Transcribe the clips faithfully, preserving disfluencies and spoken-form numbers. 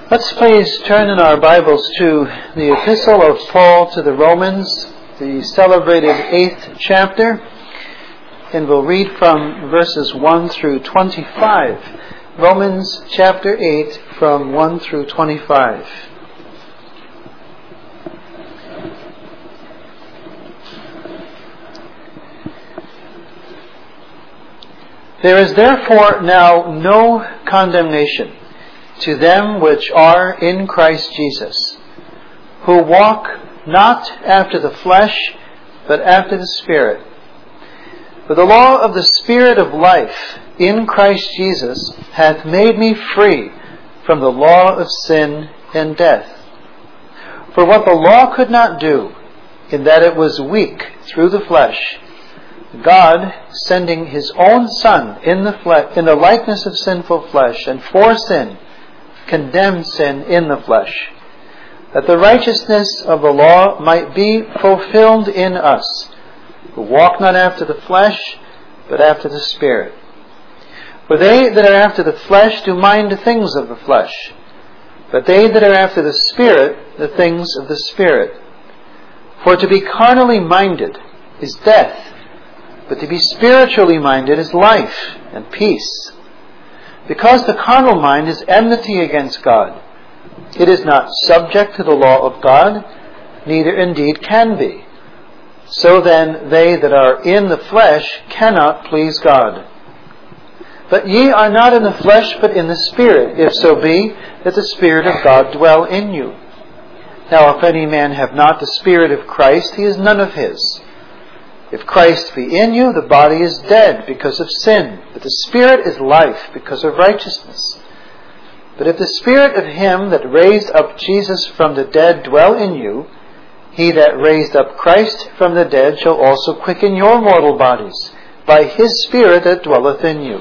Let's please turn in our Bibles to the Epistle of Paul to the Romans, the celebrated eighth chapter, and we'll read from verses one through twenty-five. Romans chapter eight from one through twenty-five. There is therefore now no condemnation to them which are in Christ Jesus, who walk not after the flesh, but after the Spirit. For the law of the Spirit of life in Christ Jesus hath made me free from the law of sin and death. For what the law could not do, in that it was weak through the flesh, God, sending His own Son in the flesh, in the likeness of sinful flesh, and for sin, condemned sin in the flesh, that the righteousness of the law might be fulfilled in us, who walk not after the flesh, but after the Spirit. For they that are after the flesh do mind the things of the flesh, but they that are after the Spirit, the things of the Spirit. For to be carnally minded is death, but to be spiritually minded is life and peace. Because the carnal mind is enmity against God. It is not subject to the law of God, neither indeed can be. So then they that are in the flesh cannot please God. But ye are not in the flesh, but in the Spirit, if so be that the Spirit of God dwell in you. Now if any man have not the Spirit of Christ, he is none of his. If Christ be in you, the body is dead because of sin, but the Spirit is life because of righteousness. But if the Spirit of Him that raised up Jesus from the dead dwell in you, He that raised up Christ from the dead shall also quicken your mortal bodies by His Spirit that dwelleth in you.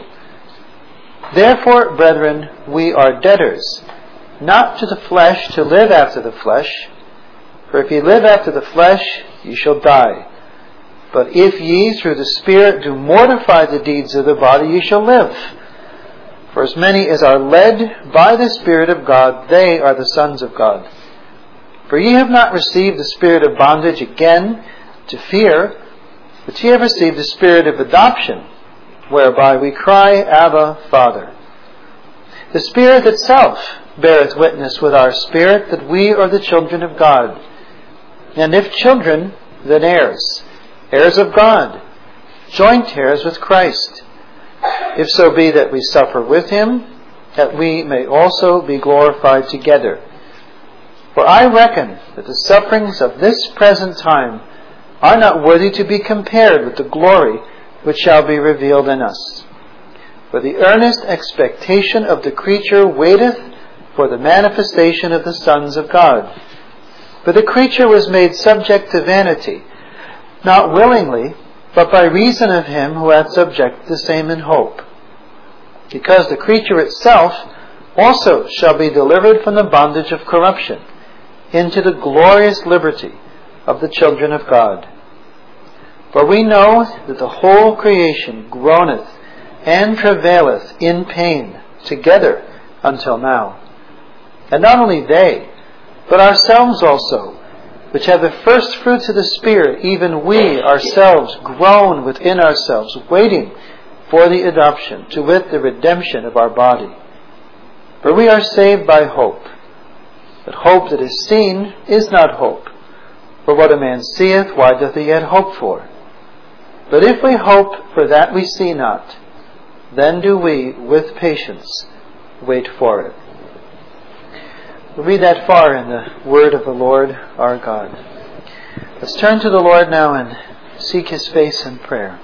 Therefore, brethren, we are debtors, not to the flesh to live after the flesh. For if ye live after the flesh, ye shall die. But if ye through the Spirit do mortify the deeds of the body, ye shall live. For as many as are led by the Spirit of God, they are the sons of God. For ye have not received the spirit of bondage again to fear, but ye have received the Spirit of adoption, whereby we cry, Abba, Father. The Spirit itself beareth witness with our spirit that we are the children of God. And if children, then heirs, heirs of God, joint heirs with Christ, if so be that we suffer with Him, that we may also be glorified together. For I reckon that the sufferings of this present time are not worthy to be compared with the glory which shall be revealed in us. For the earnest expectation of the creature waiteth for the manifestation of the sons of God. For the creature was made subject to vanity, not willingly, but by reason of Him who hath subjected the same in hope. Because the creature itself also shall be delivered from the bondage of corruption into the glorious liberty of the children of God. For we know that the whole creation groaneth and travaileth in pain together until now. And not only they, but ourselves also, which have the first fruits of the Spirit, even we ourselves groan within ourselves, waiting for the adoption, to wit, the redemption of our body. For we are saved by hope. But hope that is seen is not hope. For what a man seeth, why doth he yet hope for? But if we hope for that we see not, then do we, with patience, wait for it. We'll read that far in the word of the Lord our God. Let's turn to the Lord now and seek His face in prayer.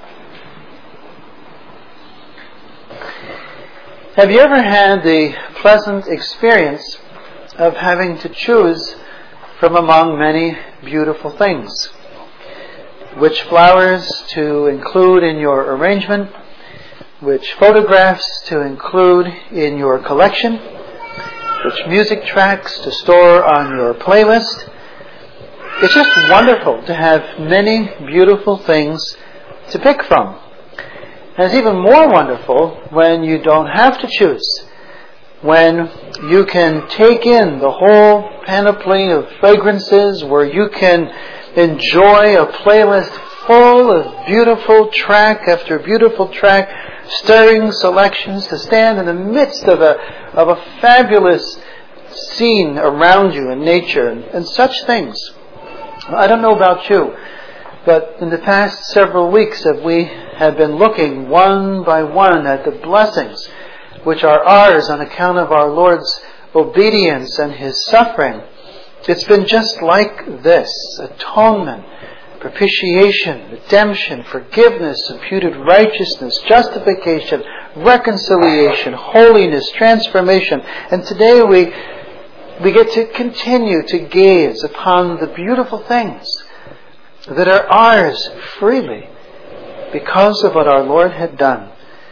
Have you ever had the pleasant experience of having to choose from among many beautiful things? Which flowers to include in your arrangement? Which photographs to include in your collection? Which music tracks to store on your playlist? It's just wonderful to have many beautiful things to pick from. And it's even more wonderful when you don't have to choose, when you can take in the whole panoply of fragrances, where you can enjoy a playlist full of beautiful track after beautiful track, stirring selections, to stand in the midst of a of a fabulous scene around you in nature and, and such things. I don't know about you, but in the past several weeks that we have been looking one by one at the blessings which are ours on account of our Lord's obedience and His suffering, it's been just like this: atonement, propitiation, redemption, forgiveness, imputed righteousness, justification, reconciliation, holiness, transformation. And today we we get to continue to gaze upon the beautiful things that are ours freely because of what our Lord had done.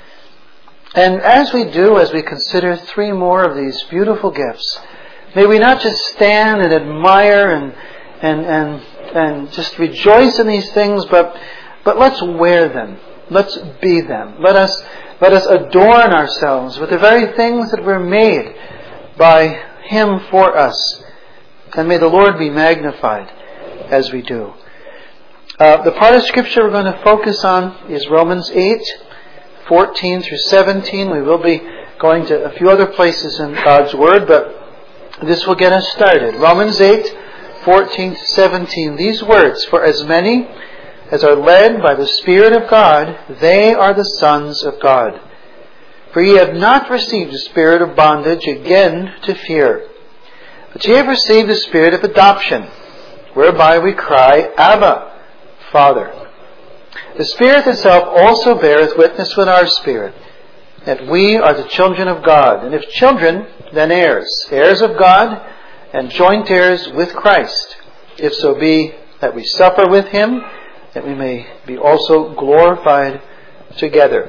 And as we do, as we consider three more of these beautiful gifts, may we not just stand and admire and and and and just rejoice in these things, but but let's wear them. Let's be them. Let us let us adorn ourselves with the very things that were made by Him for us. And may the Lord be magnified as we do. Uh, the part of Scripture we're going to focus on is Romans eight, fourteen through seventeen. We will be going to a few other places in God's Word, but this will get us started. Romans eight, fourteen to seventeen. These words: "For as many as are led by the Spirit of God, they are the sons of God. For ye have not received the spirit of bondage again to fear, but ye have received the Spirit of adoption, whereby we cry, Abba, Father. The Spirit itself also beareth witness with our spirit, that we are the children of God, and if children, then heirs, heirs of God, and joint heirs with Christ, if so be that we suffer with Him, that we may be also glorified together."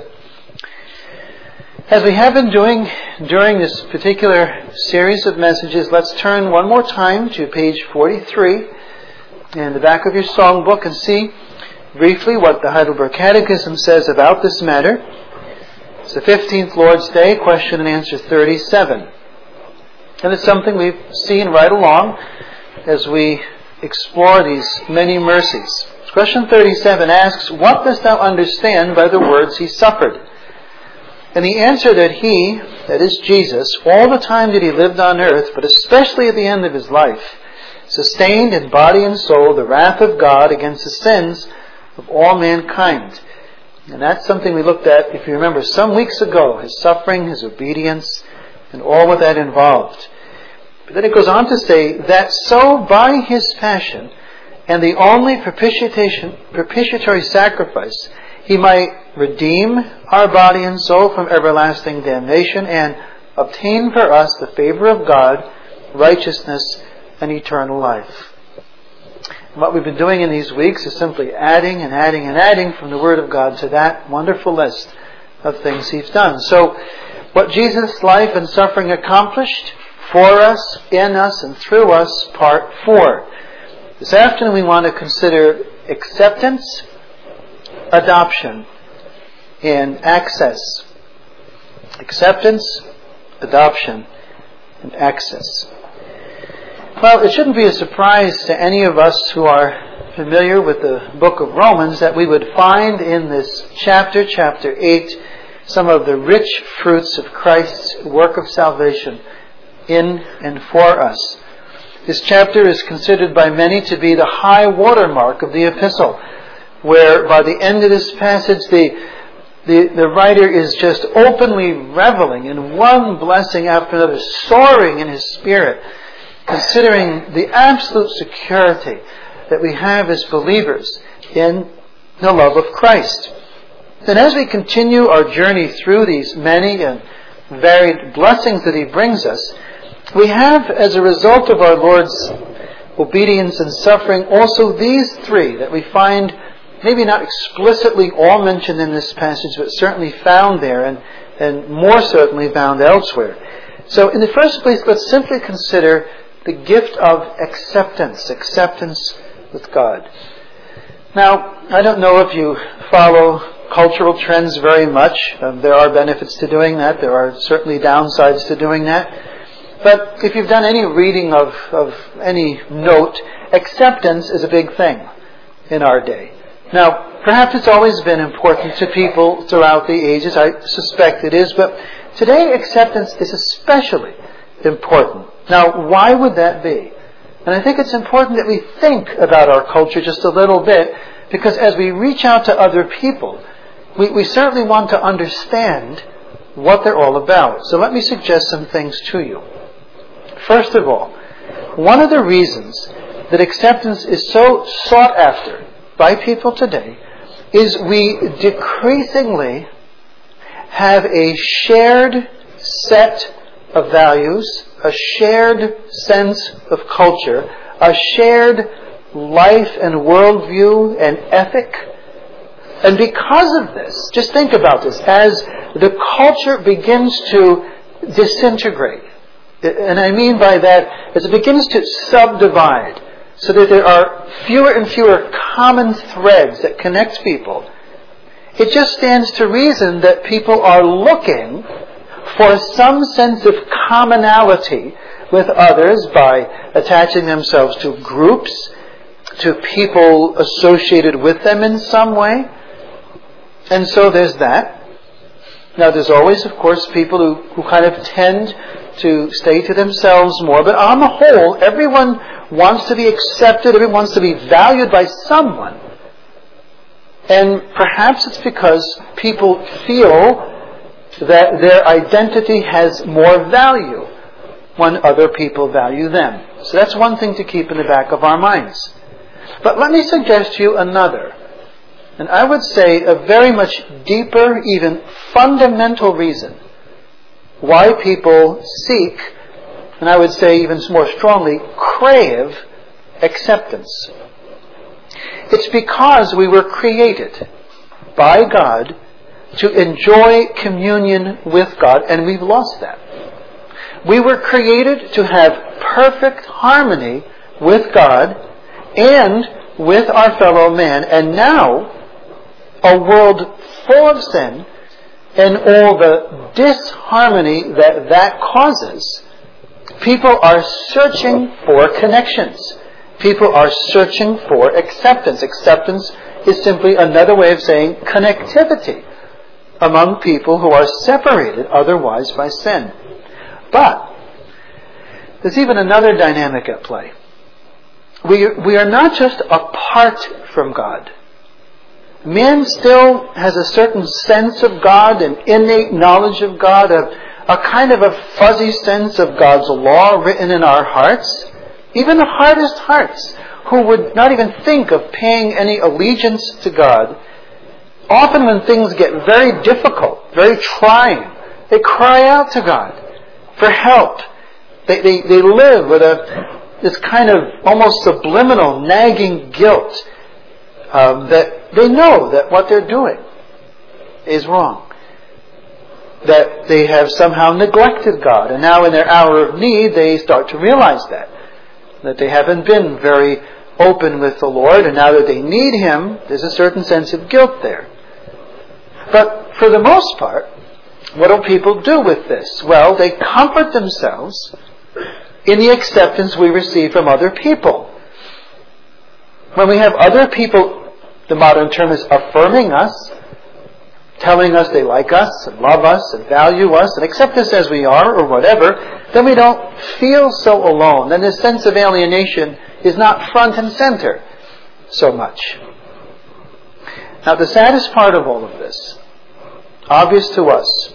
As we have been doing during this particular series of messages, let's turn one more time to page forty-three in the back of your songbook and see briefly what the Heidelberg Catechism says about this matter. It's the fifteenth Lord's Day, question and answer thirty-seven. And it's something we've seen right along as we explore these many mercies. Question thirty-seven asks, "What dost thou understand by the words He suffered?" And the answer that He, that is Jesus, all the time that He lived on earth, but especially at the end of His life, sustained in body and soul the wrath of God against the sins of all mankind. And that's something we looked at, if you remember, some weeks ago: His suffering, His obedience, and all what that involved. But then it goes on to say that so by His passion and the only propitiation, propitiatory sacrifice, He might redeem our body and soul from everlasting damnation and obtain for us the favor of God, righteousness, and eternal life. And what we've been doing in these weeks is simply adding and adding and adding from the Word of God to that wonderful list of things He's done. So, what Jesus' life and suffering accomplished for us, in us, and through us, part four. This afternoon we want to consider acceptance, adoption, and access. Acceptance, adoption, and access. Well, it shouldn't be a surprise to any of us who are familiar with the book of Romans that we would find in this chapter, chapter eight, some of the rich fruits of Christ's work of salvation in and for us. This chapter is considered by many to be the high watermark of the epistle, where by the end of this passage the, the, the writer is just openly reveling in one blessing after another, soaring in his spirit, considering the absolute security that we have as believers in the love of Christ. And as we continue our journey through these many and varied blessings that He brings us, we have, as a result of our Lord's obedience and suffering, also these three that we find maybe not explicitly all mentioned in this passage, but certainly found there, and, and more certainly found elsewhere. So in the first place, let's simply consider the gift of acceptance, acceptance with God. Now, I don't know if you follow cultural trends very much. Um, there are benefits to doing that. There are certainly downsides to doing that. But if you've done any reading of, of any note, acceptance is a big thing in our day. Now, perhaps it's always been important to people throughout the ages. I suspect it is. But today, acceptance is especially important. Now, why would that be? And I think it's important that we think about our culture just a little bit, because as we reach out to other people, we, we certainly want to understand what they're all about. So let me suggest some things to you. First of all, one of the reasons that acceptance is so sought after by people today is we decreasingly have a shared set of values, a shared sense of culture, a shared life and worldview and ethic. And because of this, just think about this, as the culture begins to disintegrate, and I mean by that, as it begins to subdivide, so that there are fewer and fewer common threads that connect people, it just stands to reason that people are looking for some sense of commonality with others by attaching themselves to groups, to people associated with them in some way. And so there's that. Now there's always, of course, people who, who kind of tend to stay to themselves more. But on the whole, everyone wants to be accepted, everyone wants to be valued by someone. And perhaps it's because people feel that their identity has more value when other people value them. So that's one thing to keep in the back of our minds. But let me suggest to you another, and I would say a very much deeper, even fundamental reason why people seek, and I would say even more strongly, crave acceptance. It's because we were created by God to enjoy communion with God, and we've lost that. We were created to have perfect harmony with God and with our fellow man, and now a world full of sin and all the disharmony that that causes, people are searching for connections. People are searching for acceptance. Acceptance is simply another way of saying connectivity among people who are separated otherwise by sin. But there's even another dynamic at play. We, we are not just apart from God. Man still has a certain sense of God, an innate knowledge of God, a, a kind of a fuzzy sense of God's law written in our hearts. Even the hardest hearts, who would not even think of paying any allegiance to God, often when things get very difficult, very trying, they cry out to God for help. They, they, they live with a, this kind of almost subliminal, nagging guilt um, that they know that what they're doing is wrong. That they have somehow neglected God. And now in their hour of need, they start to realize that. That they haven't been very open with the Lord, and now that they need Him, there's a certain sense of guilt there. But for the most part, what do people do with this? Well, they comfort themselves in the acceptance we receive from other people. When we have other people, the modern term is affirming us, telling us they like us and love us and value us and accept us as we are or whatever, then we don't feel so alone. Then this sense of alienation is not front and center so much. Now the saddest part of all of this, obvious to us,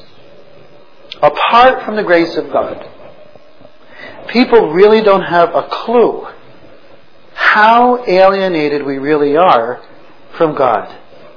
apart from the grace of God, people really don't have a clue how alienated we really are from God.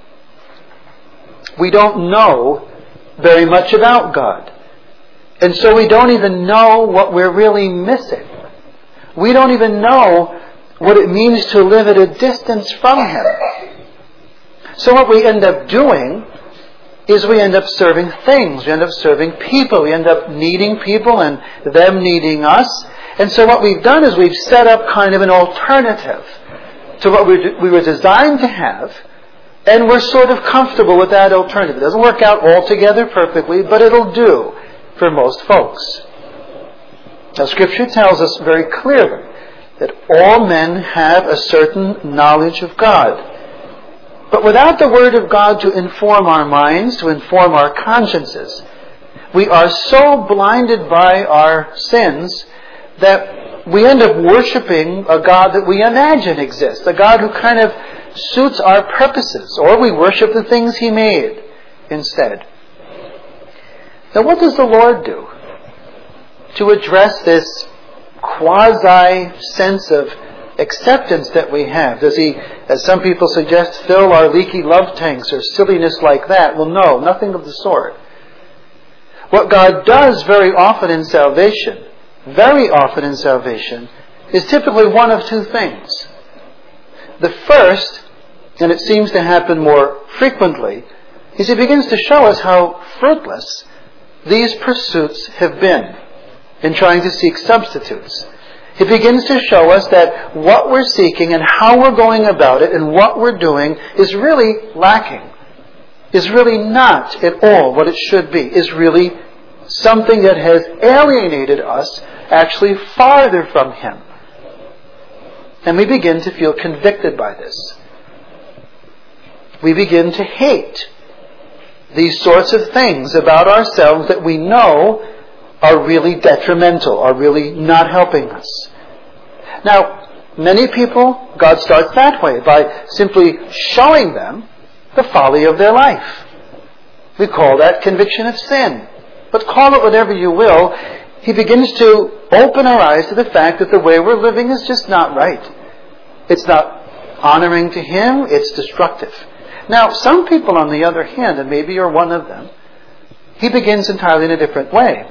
We don't know very much about God. And so we don't even know what we're really missing. We don't even know what it means to live at a distance from Him. So what we end up doing is we end up serving things. We end up serving people. We end up needing people and them needing us. And so what we've done is we've set up kind of an alternative to what we we were designed to have, And we're sort of comfortable with that alternative. It doesn't work out altogether perfectly, but it'll do for most folks. Now, Scripture tells us very clearly that all men have a certain knowledge of God. But without the Word of God to inform our minds, to inform our consciences, we are so blinded by our sins that we end up worshiping a God that we imagine exists, a God who kind of suits our purposes, or we worship the things He made instead. Now, what does the Lord do to address this quasi sense of acceptance that we have? Does He, as some people suggest, fill our leaky love tanks or silliness like that? Well, no, nothing of the sort. What God does very often in salvation, very often in salvation, is typically one of two things. The first, and it seems to happen more frequently, is He begins to show us how fruitless these pursuits have been in trying to seek substitutes. He begins to show us that what we're seeking and how we're going about it and what we're doing is really lacking, is really not at all what it should be, is really something that has alienated us actually farther from Him. And we begin to feel convicted by this. We begin to hate these sorts of things about ourselves that we know are really detrimental, are really not helping us. Now, many people, God starts that way, by simply showing them the folly of their life. We call that conviction of sin. But call it whatever you will, He begins to open our eyes to the fact that the way we're living is just not right. It's not honoring to Him, it's destructive. Now, some people, on the other hand, and maybe you're one of them, He begins entirely in a different way.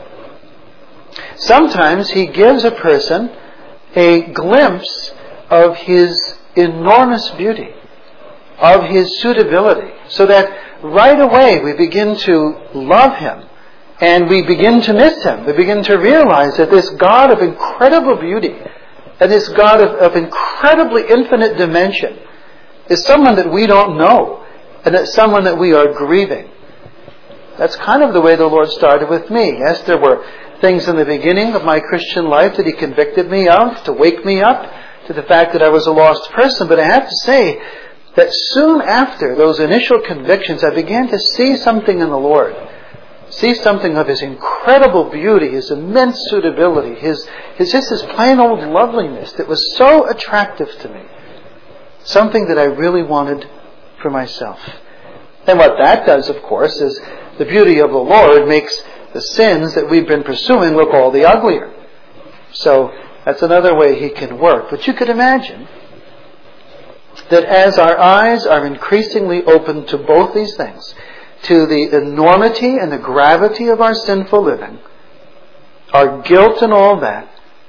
Sometimes He gives a person a glimpse of His enormous beauty, of His suitability, so that right away we begin to love Him and we begin to miss Him. We begin to realize that this God of incredible beauty and this God of, of incredibly infinite dimension is someone that we don't know, and it's someone that we are grieving. That's kind of the way the Lord started with me. Yes, there were things in the beginning of my Christian life that He convicted me of to wake me up to the fact that I was a lost person. But I have to say that soon after those initial convictions, I began to see something in the Lord. See something of His incredible beauty, His immense suitability, His, his just His plain old loveliness that was so attractive to me. Something that I really wanted for myself. And what that does, of course, is the beauty of the Lord makes the sins that we've been pursuing look all the uglier. So that's another way He can work. But you could imagine that as our eyes are increasingly open to both these things, to the enormity and the gravity of our sinful living, our guilt and all that,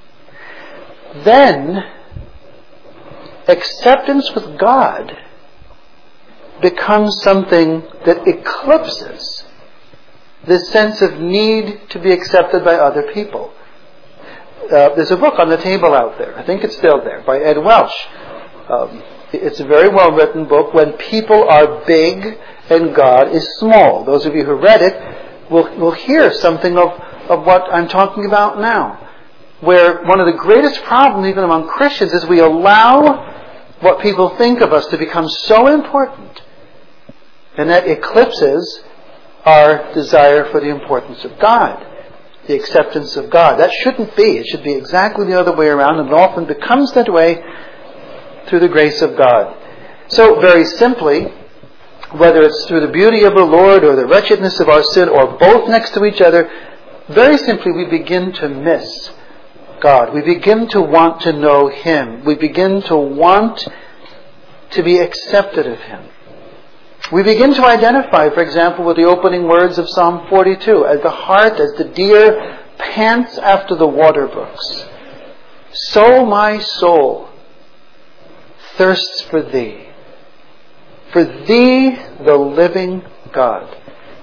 then acceptance with God becomes something that eclipses this sense of need to be accepted by other people. Uh, there's a book on the table out there, I think it's still there, by Ed Welch. Um, it's a very well written book, When People Are Big and God is Small. Those of you who read it will, will hear something of, of what I'm talking about now. Where one of the greatest problems even among Christians is we allow what people think of us to become so important, and that eclipses our desire for the importance of God, the acceptance of God. That shouldn't be. It should be exactly the other way around, and it often becomes that way through the grace of God. So, very simply, whether it's through the beauty of the Lord or the wretchedness of our sin, or both next to each other, very simply we begin to miss God. We begin to want to know Him. We begin to want to be accepted of Him. We begin to identify, for example, with the opening words of Psalm forty-two, as the heart, as the deer pants after the water brooks, so my soul thirsts for Thee, for Thee, the living God.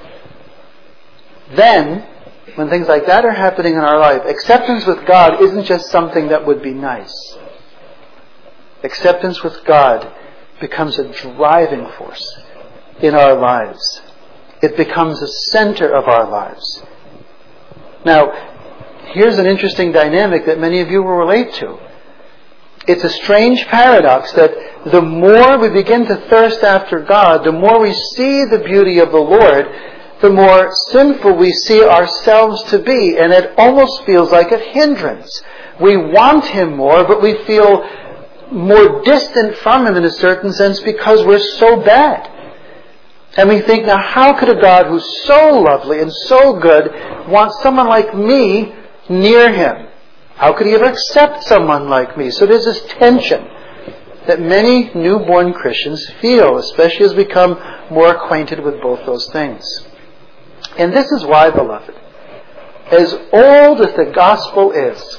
Then, when things like that are happening in our life, acceptance with God isn't just something that would be nice. Acceptance with God becomes a driving force in our lives. It becomes the center of our lives. Now, here's an interesting dynamic that many of you will relate to. It's a strange paradox that the more we begin to thirst after God, the more we see the beauty of the Lord, the more sinful we see ourselves to be, and it almost feels like a hindrance. We want Him more, but we feel more distant from Him in a certain sense because we're so bad. And we think, now how could a God who's so lovely and so good want someone like me near Him? How could He ever accept someone like me? So there's this tension that many newborn Christians feel, especially as we become more acquainted with both those things. And this is why, beloved, as old as the gospel is,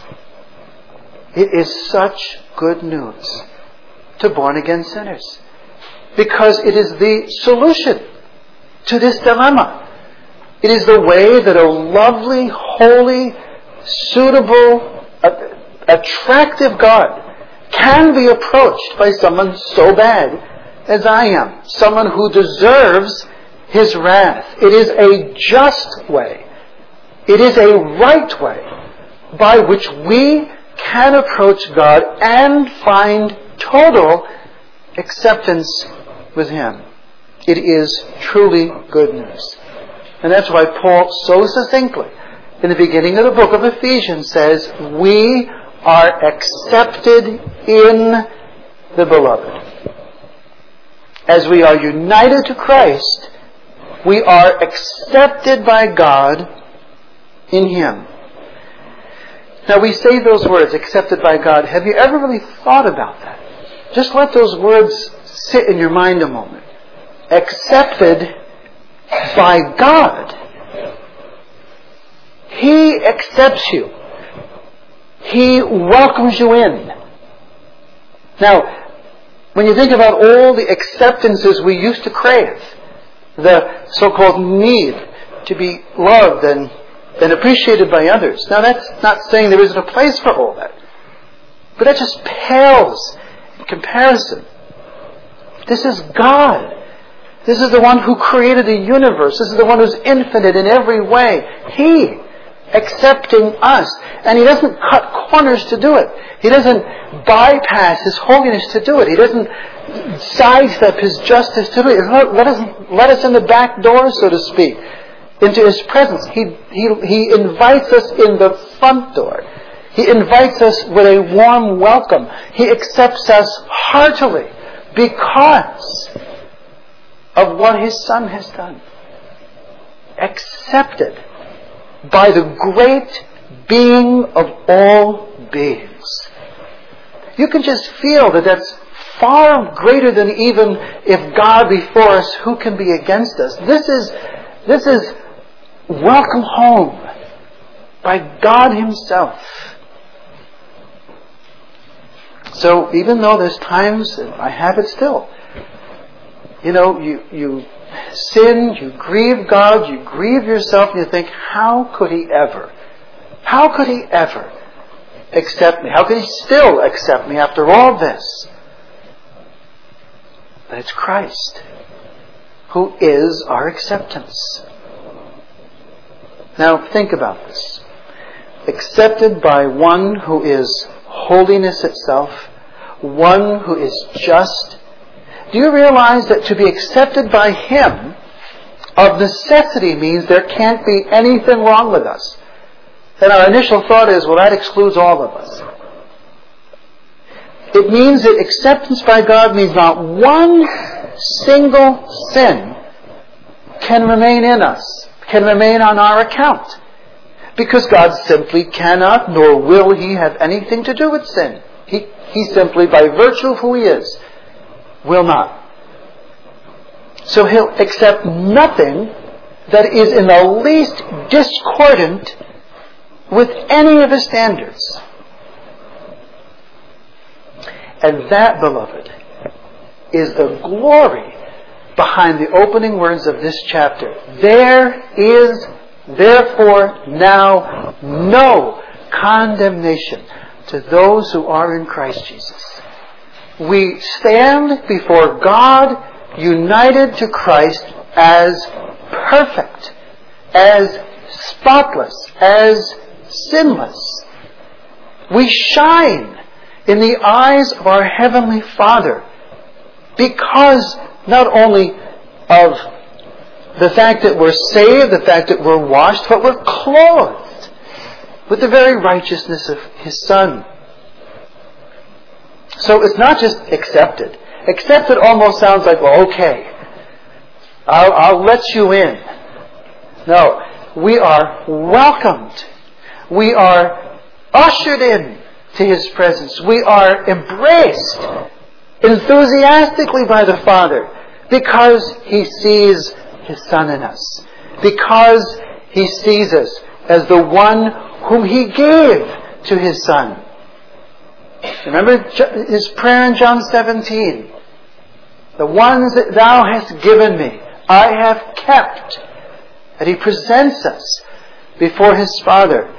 it is such good news to born-again sinners. Because it is the solution to this dilemma. It is the way that a lovely, holy, suitable, attractive God can be approached by someone so bad as I am. Someone who deserves His wrath. It is a just way. It is a right way by which we can approach God and find total acceptance with Him. It is truly good news. And that's why Paul so succinctly, in the beginning of the book of Ephesians, says, we are accepted in the Beloved. As we are united to Christ, we are accepted by God in Him. Now we say those words, accepted by God. Have you ever really thought about that? Just let those words sit in your mind a moment. Accepted by God. He accepts you. He welcomes you in. Now, when you think about all the acceptances we used to crave, the so-called need to be loved and, and appreciated by others. Now that's not saying there isn't a place for all that. But that just pales in comparison. This is God. This is the one who created the universe. This is the one who's infinite in every way. He accepting us. And He doesn't cut corners to do it. He doesn't bypass His holiness to do it. He doesn't sidestep His justice to do it. Let us, let us in the back door, so to speak, into His presence. He, he, he invites us in the front door. He invites us with a warm welcome. He accepts us heartily because of what His Son has done. Accepted by the great being of all beings. You can just feel that that's far greater than even if God be for us, who can be against us? This is, this is welcome home by God Himself. So even though there's times, and I have it still, you know, you, you sin, you grieve God, you grieve yourself, and you think, how could He ever, how could He ever accept me? How could He still accept me after all this? But it's Christ who is our acceptance. Now think about this. Accepted by one who is holiness itself, one who is just. Do you realize that to be accepted by Him of necessity means there can't be anything wrong with us? And our initial thought is, well, that excludes all of us. It means that acceptance by God means not one single sin can remain in us, can remain on our account. Because God simply cannot, nor will He have anything to do with sin. He, he simply, by virtue of who He is, will not. So He'll accept nothing that is in the least discordant with any of His standards. And that, beloved, is the glory behind the opening words of this chapter. There is therefore now no condemnation to those who are in Christ Jesus. We stand before God united to Christ as perfect, as spotless, as sinless. We shine in the eyes of our Heavenly Father because not only of the fact that we're saved, the fact that we're washed, but we're clothed with the very righteousness of His Son. So it's not just accepted. Accepted almost sounds like, well, okay, I'll, I'll let you in. No, we are welcomed. We are ushered in to His presence. We are embraced enthusiastically by the Father because He sees His Son in us. Because He sees us as the one whom He gave to His Son. Remember His prayer in John seventeen. The ones that Thou hast given me, I have kept. And He presents us before His Father.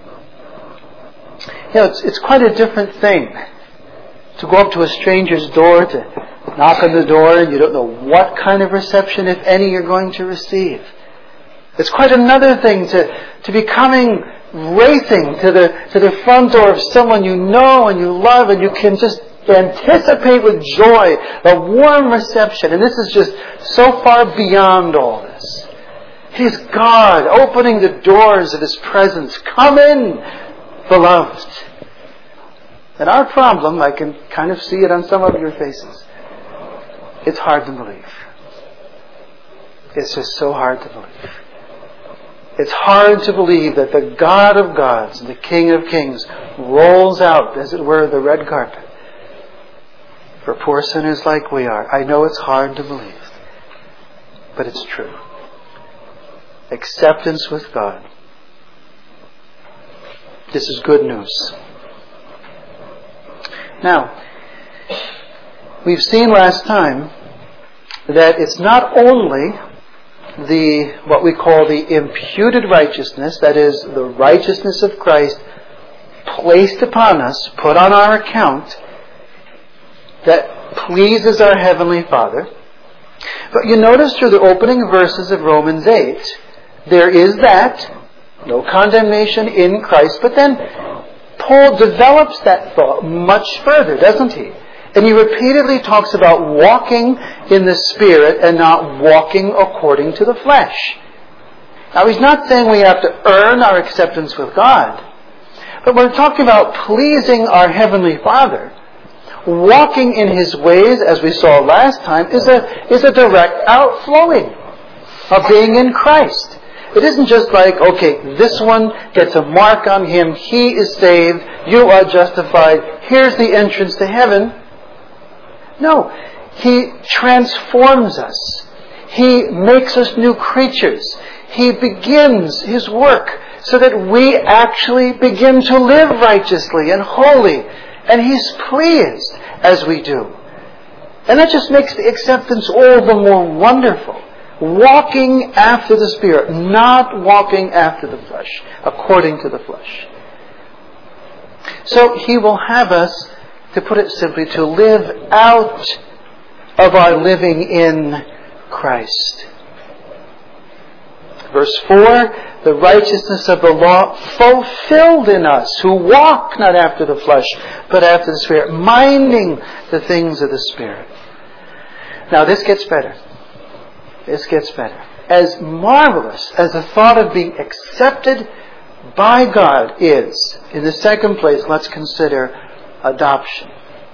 You know, it's, it's quite a different thing to go up to a stranger's door, to knock on the door, and you don't know what kind of reception, if any, you're going to receive. It's quite another thing to, to be coming racing to the, to the front door of someone you know and you love, and you can just anticipate with joy a warm reception. And this is just so far beyond all this. It is God opening the doors of His presence. Come in, beloved. And our problem, I can kind of see it on some of your faces, it's hard to believe. It's just so hard to believe. It's hard to believe that the God of gods, the King of kings, rolls out, as it were, the red carpet for poor sinners like we are. I know it's hard to believe, but it's true. Acceptance with God. This is good news. Now, we've seen last time that it's not only the what we call the imputed righteousness, that is, the righteousness of Christ placed upon us, put on our account, that pleases our Heavenly Father. But you notice through the opening verses of Romans eight, there is that, no condemnation in Christ, but then Paul develops that thought much further, doesn't he? And he repeatedly talks about walking in the Spirit and not walking according to the flesh. Now, he's not saying we have to earn our acceptance with God. But when we're talking about pleasing our Heavenly Father, walking in His ways, as we saw last time, is a, is a direct outflowing of being in Christ. It isn't just like, okay, this one gets a mark on him, he is saved, you are justified, here's the entrance to heaven. No, He transforms us. He makes us new creatures. He begins His work so that we actually begin to live righteously and holy. And He's pleased as we do. And that just makes the acceptance all the more wonderful. Walking after the Spirit, not walking after the flesh, according to the flesh. So He will have us, to put it simply, to live out of our living in Christ. Verse four, the righteousness of the law fulfilled in us, who walk not after the flesh, but after the Spirit, minding the things of the Spirit. Now this gets better. This gets better. As marvelous as the thought of being accepted by God is, in the second place, let's consider adoption.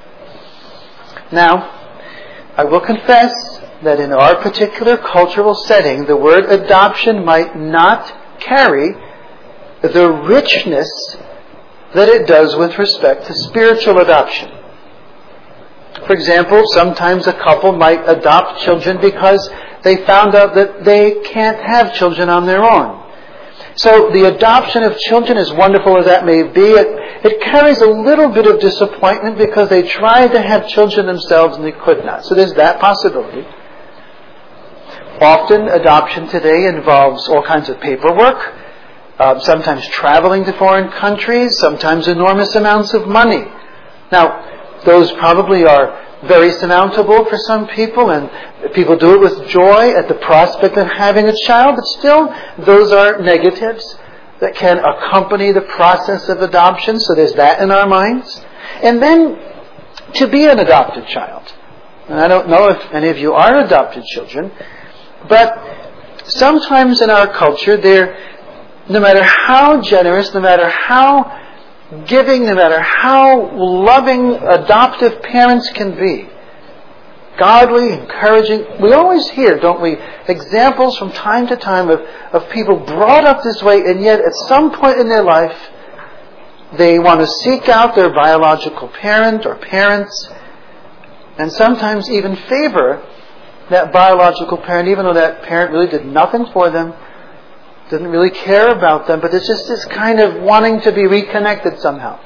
Now, I will confess that in our particular cultural setting, the word adoption might not carry the richness that it does with respect to spiritual adoption. For example, sometimes a couple might adopt children because they found out that they can't have children on their own. So the adoption of children, as wonderful as that may be, it, it carries a little bit of disappointment because they tried to have children themselves and they could not. So there's that possibility. Often adoption today involves all kinds of paperwork, uh, sometimes traveling to foreign countries, sometimes enormous amounts of money. Now, those probably are very surmountable for some people, and people do it with joy at the prospect of having a child, but still, those are negatives that can accompany the process of adoption, so there's that in our minds. And then, to be an adopted child. And I don't know if any of you are adopted children, but sometimes in our culture, they're, no matter how generous, no matter how giving, no matter how loving adoptive parents can be, godly, encouraging, we always hear, don't we, examples from time to time of, of people brought up this way, and yet at some point in their life, they want to seek out their biological parent or parents, and sometimes even favor that biological parent, even though that parent really did nothing for them, didn't really care about them, but it's just this kind of wanting to be reconnected somehow.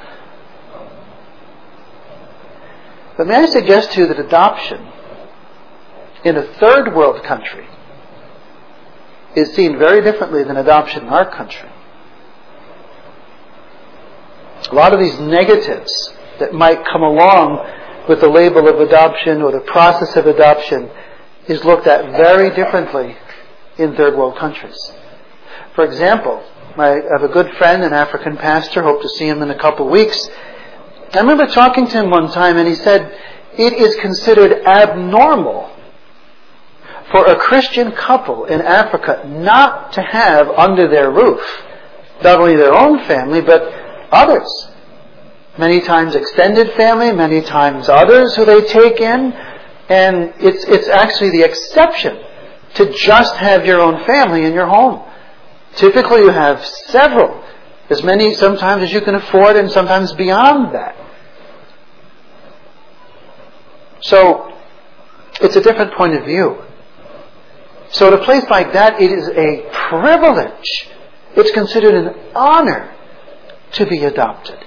But may I suggest to you that adoption in a third world country is seen very differently than adoption in our country. A lot of these negatives that might come along with the label of adoption or the process of adoption is looked at very differently in third world countries. For example, I have a good friend, an African pastor, hope to see him in a couple of weeks. I remember talking to him one time, and he said it is considered abnormal for a Christian couple in Africa not to have under their roof not only their own family, but others. Many times extended family, many times others who they take in. And it's it's actually the exception to just have your own family in your home. Typically you have several, as many sometimes as you can afford, and sometimes beyond that. So, it's a different point of view. So at a place like that, it is a privilege. It's considered an honor to be adopted.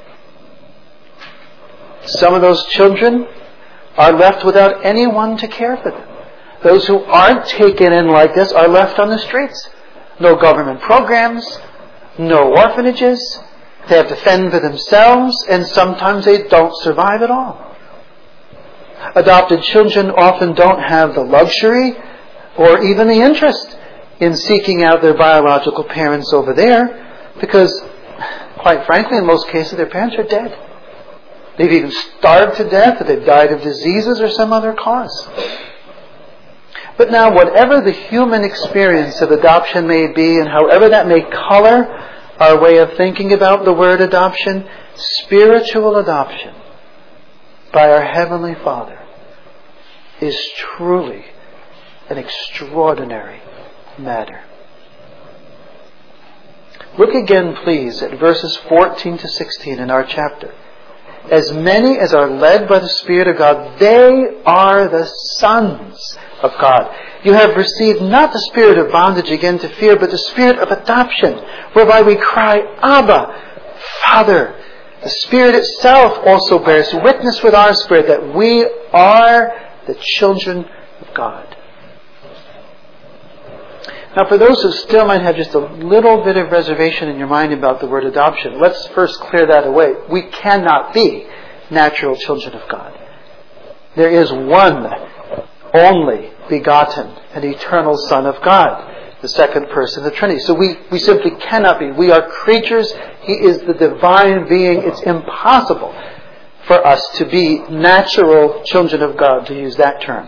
Some of those children are left without anyone to care for them. Those who aren't taken in like this are left on the streets. No government programs, no orphanages. They have to fend for themselves, and sometimes they don't survive at all. Adopted children often don't have the luxury or even the interest in seeking out their biological parents over there because, quite frankly, in most cases, their parents are dead. They've even starved to death, or they've died of diseases or some other cause. But now, whatever the human experience of adoption may be, and however that may color our way of thinking about the word adoption, spiritual adoption by our Heavenly Father is truly an extraordinary matter. Look again, please, at verses fourteen to sixteen in our chapter. As many as are led by the Spirit of God, they are the sons of God. You have received not the spirit of bondage again to fear, but the spirit of adoption, whereby we cry, Abba, Father. The Spirit itself also bears witness with our spirit that we are the children of God. Now, for those who still might have just a little bit of reservation in your mind about the word adoption, let's first clear that away. We cannot be natural children of God. There is one only begotten and eternal Son of God, the second person of the Trinity. So we, we simply cannot be. We are creatures. He is the divine being. It's impossible for us to be natural children of God, to use that term.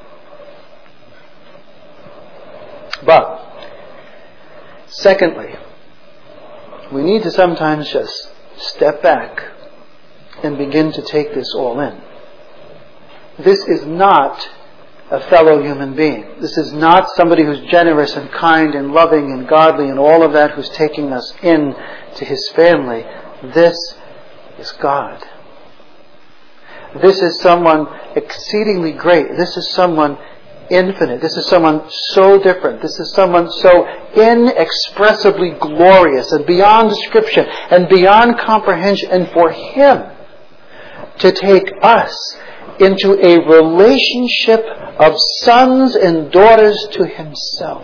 But, secondly, we need to sometimes just step back and begin to take this all in. This is not a fellow human being. This is not somebody who's generous and kind and loving and godly and all of that, who's taking us in to His family. This is God. This is someone exceedingly great. This is someone infinite. This is someone so different. This is someone so inexpressibly glorious and beyond description and beyond comprehension. And for Him to take us into a relationship of sons and daughters to Himself,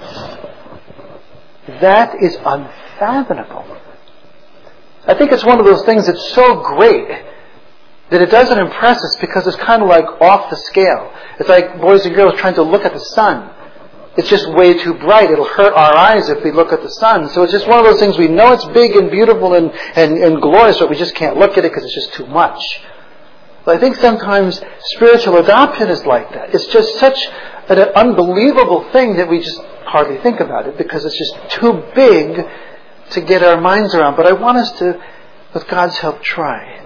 that is unfathomable. I think it's one of those things that's so great that it doesn't impress us because it's kind of like off the scale. It's like boys and girls trying to look at the sun. It's just way too bright. It'll hurt our eyes if we look at the sun. So it's just one of those things, we know it's big and beautiful and, and, and glorious, but we just can't look at it because it's just too much. But I think sometimes spiritual adoption is like that. It's just such an unbelievable thing that we just hardly think about it because it's just too big to get our minds around. But I want us to, with God's help, try.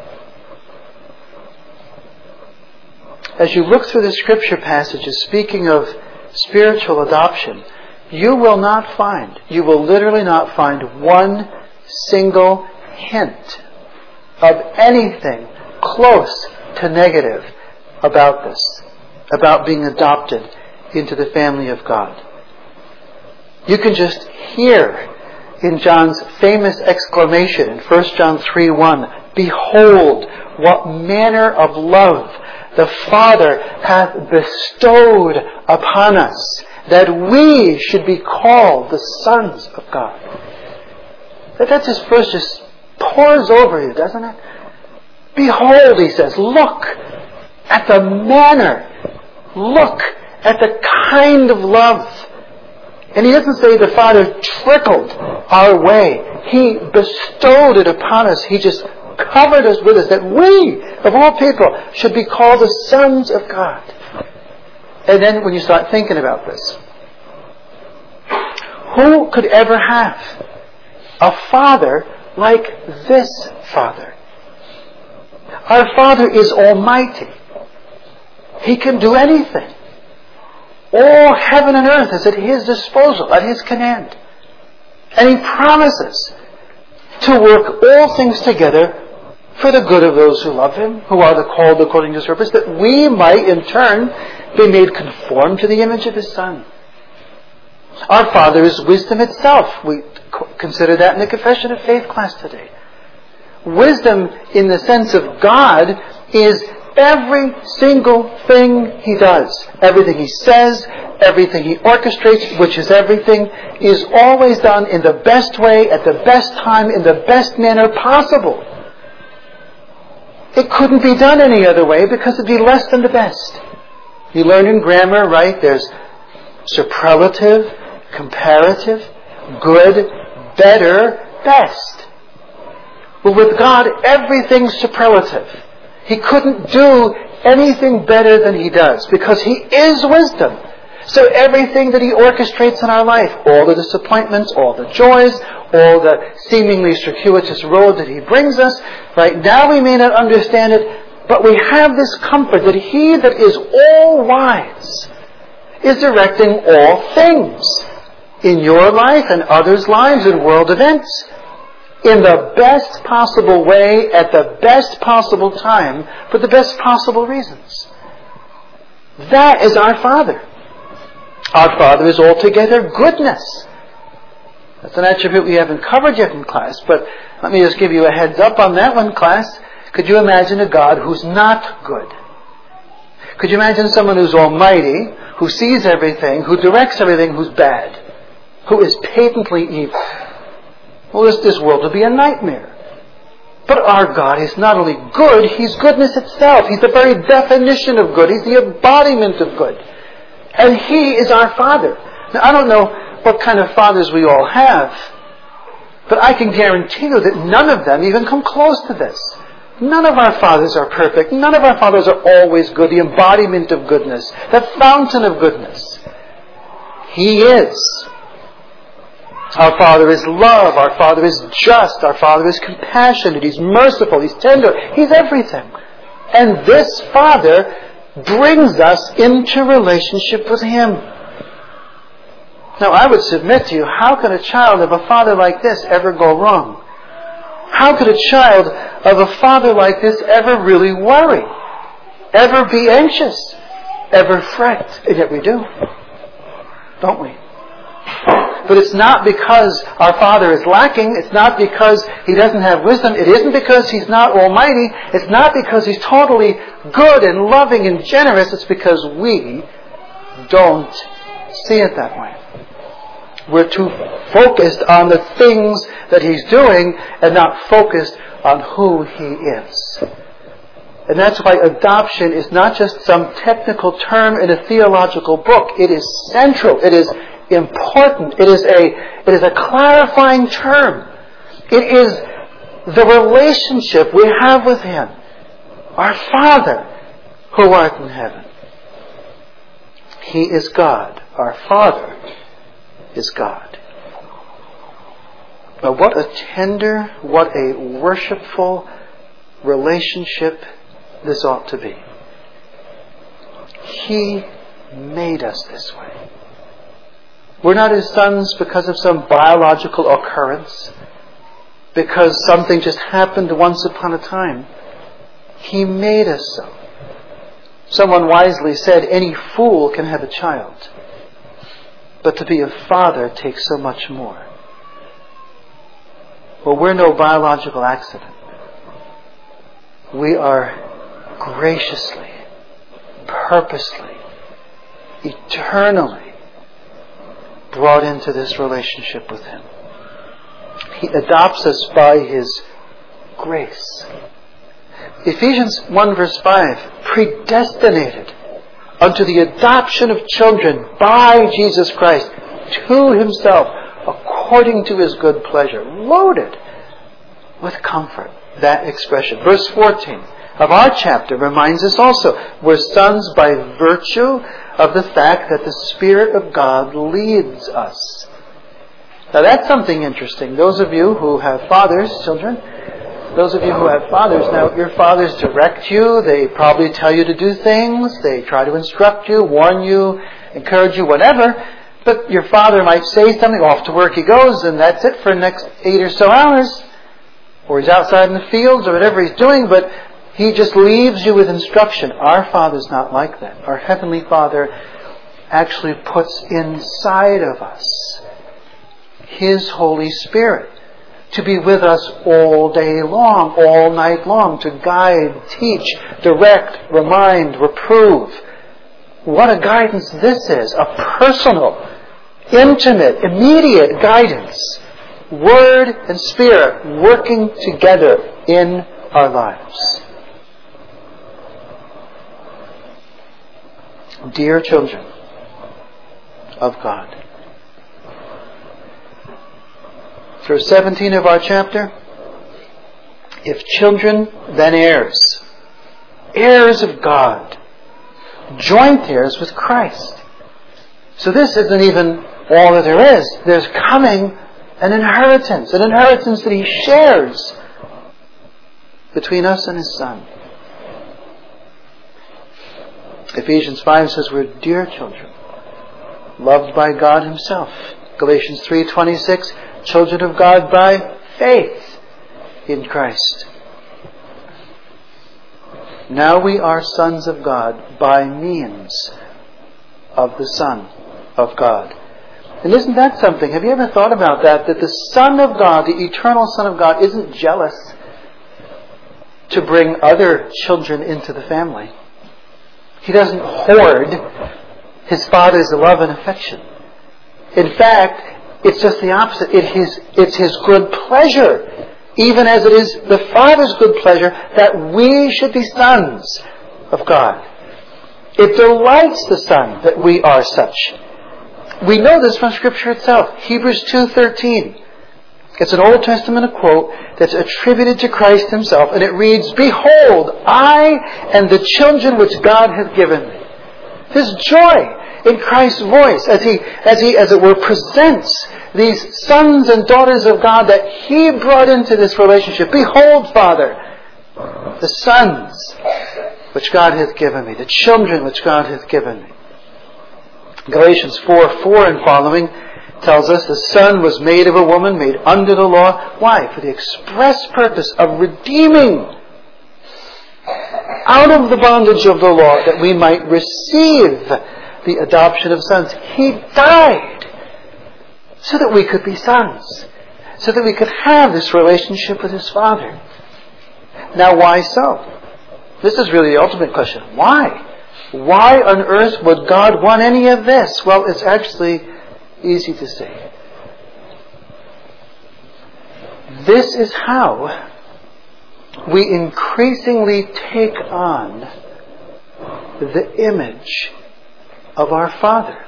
As you look through the scripture passages speaking of spiritual adoption, you will not find, you will literally not find one single hint of anything close to negative about this, about being adopted into the family of God. You can just hear in John's famous exclamation in First John three one, "Behold, what manner of love the Father hath bestowed upon us, that we should be called the sons of God." That, that just first just pours over you, doesn't it? Behold, he says, look at the manner, look at the kind of love. And he doesn't say the Father trickled our way. He bestowed it upon us. He just covered us with us, that we, of all people, should be called the sons of God. And then when you start thinking about this, who could ever have a Father like this Father? Our Father is almighty. He can do anything. All heaven and earth is at His disposal, at His command. And He promises to work all things together for the good of those who love Him, who are the called according to His purpose, that we might in turn be made conformed to the image of His Son. Our Father is wisdom itself. We consider that in the Confession of Faith class today. Wisdom in the sense of God is every single thing He does. Everything He says, everything He orchestrates, which is everything, is always done in the best way, at the best time, in the best manner possible. It couldn't be done any other way because it'd be less than the best. You learn in grammar, right? There's superlative, comparative, good, better, best. But with God, everything's superlative. He couldn't do anything better than He does because He is wisdom. So everything that He orchestrates in our life, all the disappointments, all the joys, all the seemingly circuitous road that He brings us, right now we may not understand it, but we have this comfort that He that is all wise is directing all things in your life and others' lives and world events in the best possible way, at the best possible time, for the best possible reasons. That is our Father. Our Father is altogether goodness. That's an attribute we haven't covered yet in class, but let me just give you a heads up on that one, class. Could you imagine a God who's not good? Could you imagine someone who's almighty, who sees everything, who directs everything, who's bad, who is patently evil? Well, this, this world would be a nightmare. But our God is not only good, He's goodness itself. He's the very definition of good. He's the embodiment of good. And He is our Father. Now, I don't know what kind of fathers we all have, but I can guarantee you that none of them even come close to this. None of our fathers are perfect. None of our fathers are always good, the embodiment of goodness, the fountain of goodness. He is. Our Father is love. Our Father is just. Our Father is compassionate. He's merciful. He's tender. He's everything. And this Father brings us into relationship with Him. Now, I would submit to you, how can a child of a father like this ever go wrong? How could a child of a father like this ever really worry? Ever be anxious? Ever fret? And yet we do. Don't we? But it's not because our Father is lacking. It's not because He doesn't have wisdom. It isn't because He's not almighty. It's not because He's totally good and loving and generous. It's because we don't see it that way. We're too focused on the things that He's doing and not focused on who He is. And that's why adoption is not just some technical term in a theological book. It is central. It is important. It is a, it is a clarifying term. It is the relationship we have with Him. Our Father, who art in heaven. He is God. Our Father is God. But what a tender, what a worshipful relationship this ought to be. He made us this way. We're not His sons because of some biological occurrence, because something just happened once upon a time. He made us so. Someone wisely said, any fool can have a child, but to be a father takes so much more. Well, we're no biological accident. We are graciously, purposely, eternally brought into this relationship with Him. He adopts us by His grace. Ephesians one verse five, predestinated unto the adoption of children by Jesus Christ to Himself according to His good pleasure. Loaded with comfort, that expression. Verse fourteen of our chapter reminds us also, we're sons by virtue of the fact that the Spirit of God leads us. Now that's something interesting. Those of you who have fathers, children, those of you who have fathers, now your fathers direct you, they probably tell you to do things, they try to instruct you, warn you, encourage you, whatever, but your father might say something, off to work he goes, and that's it for the next eight or so hours, or he's outside in the fields, or whatever he's doing, but he just leaves you with instruction. Our Father's not like that. Our Heavenly Father actually puts inside of us His Holy Spirit to be with us all day long, all night long, to guide, teach, direct, remind, reprove. What a guidance this is. A personal, intimate, immediate guidance. Word and Spirit working together in our lives. Dear children of God. Verse seventeen of our chapter. If children, then heirs. Heirs of God. Joint heirs with Christ. So this isn't even all that there is. There's coming an inheritance. An inheritance that He shares between us and His Son. Ephesians five says we're dear children, loved by God Himself. Galatians three twenty-six, children of God by faith in Christ. Now we are sons of God by means of the Son of God. And isn't that something? Have you ever thought about that? That the Son of God, the eternal Son of God, isn't jealous to bring other children into the family. He doesn't hoard His Father's love and affection. In fact, it's just the opposite. It is, it's His good pleasure, even as it is the Father's good pleasure, that we should be sons of God. It delights the Son that we are such. We know this from Scripture itself. Hebrews two thirteen. It's an Old Testament quote that's attributed to Christ Himself, and it reads, Behold, I and the children which God hath given me. His joy in Christ's voice as He, as He, as it were, presents these sons and daughters of God that He brought into this relationship. Behold, Father, the sons which God hath given me, the children which God hath given me. Galatians four four and following tells us the Son was made of a woman, made under the law. Why? For the express purpose of redeeming out of the bondage of the law that we might receive the adoption of sons. He died so that we could be sons, so that we could have this relationship with His Father. Now, why so? This is really the ultimate question. Why? Why on earth would God want any of this? Well, it's actually easy to say. This is how we increasingly take on the image of our Father.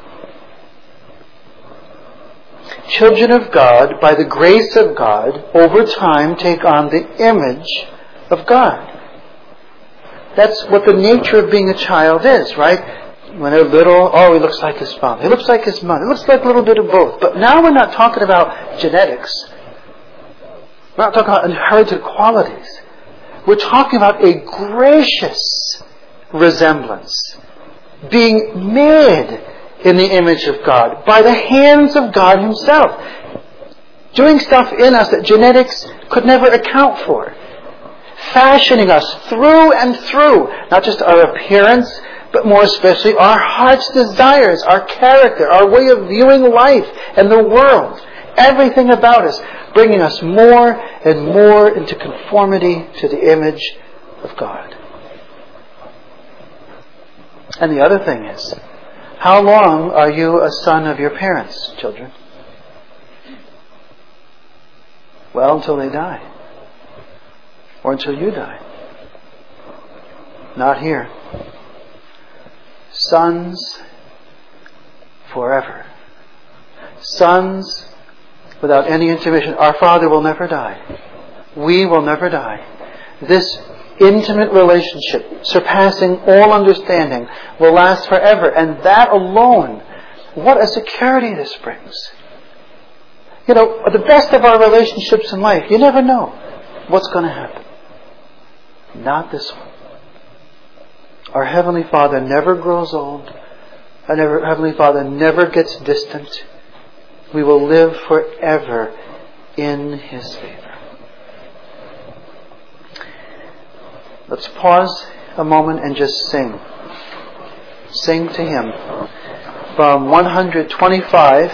Children of God, by the grace of God, over time take on the image of God. That's what the nature of being a child is, right? When they're little, oh, he looks like his father. He looks like his mother. He looks like a little bit of both. But now we're not talking about genetics. We're not talking about inherited qualities. We're talking about a gracious resemblance. Being made in the image of God by the hands of God Himself. Doing stuff in us that genetics could never account for. Fashioning us through and through, not just our appearance, but more especially our heart's desires, our character, our way of viewing life and the world. Everything about us, bringing us more and more into conformity to the image of God. And the other thing is, how long are you a son of your parents, children? Well, until they die. Or until you die. Not here. Sons forever. Sons without any intermission. Our Father will never die. We will never die. This intimate relationship, surpassing all understanding, will last forever. And that alone, what a security this brings. You know, the best of our relationships in life, you never know what's going to happen. Not this one. Our Heavenly Father never grows old. Our Heavenly Father never gets distant. We will live forever in His favor. Let's pause a moment and just sing. Sing to Him. From one twenty-five,